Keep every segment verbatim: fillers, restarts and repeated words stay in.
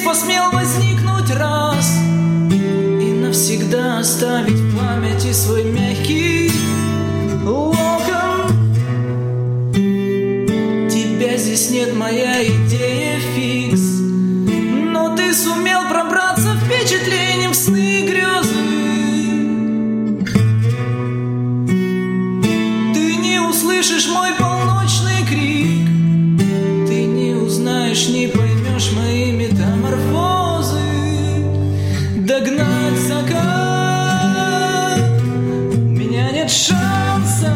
посмел возникнуть раз и навсегда оставить в памяти свой мягкий локон. Тебя здесь нет, моя идея фикс, но ты сумел пробраться впечатлением в сны и грезы. Ты не услышишь мой полночный крик, ты не узнаешь, не поймешь мои метаморфозы. Догнать закат у меня нет шанса.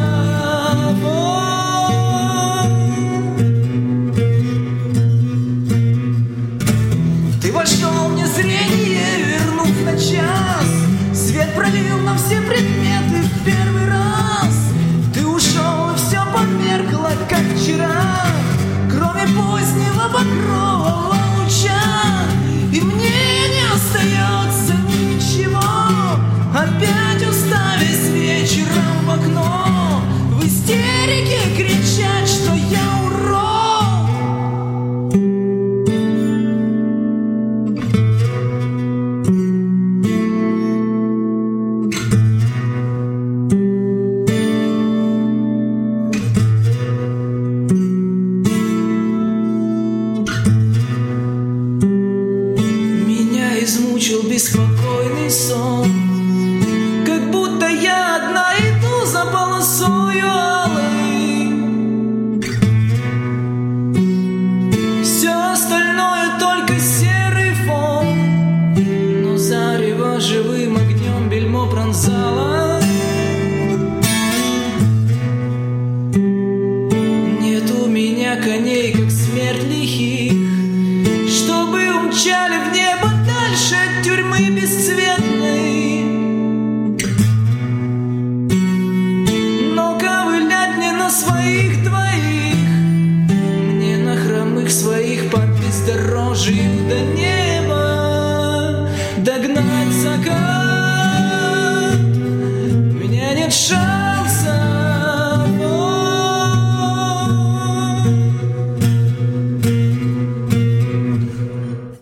Ты вошел мне в зрение, вернув на час, свет пролил на все предметы в первый раз. Ты ушел, и все померкло, как вчера, кроме позднего багрового луча. И мне не остается ничего, опять уставясь вечером в окно, в истерике кричать, что я урод. Измучил беспокойный сон, как будто я одна иду за полосою алой. Все остальное только серый фон, но зарево живым огнем бельмо пронзало. Нет у меня коней, как смерть лихих, чтобы умчали в небо дальше от тюрьмы бесцветной. Но ковылять мне на своих двоих, мне на хромых своих по бездорожью.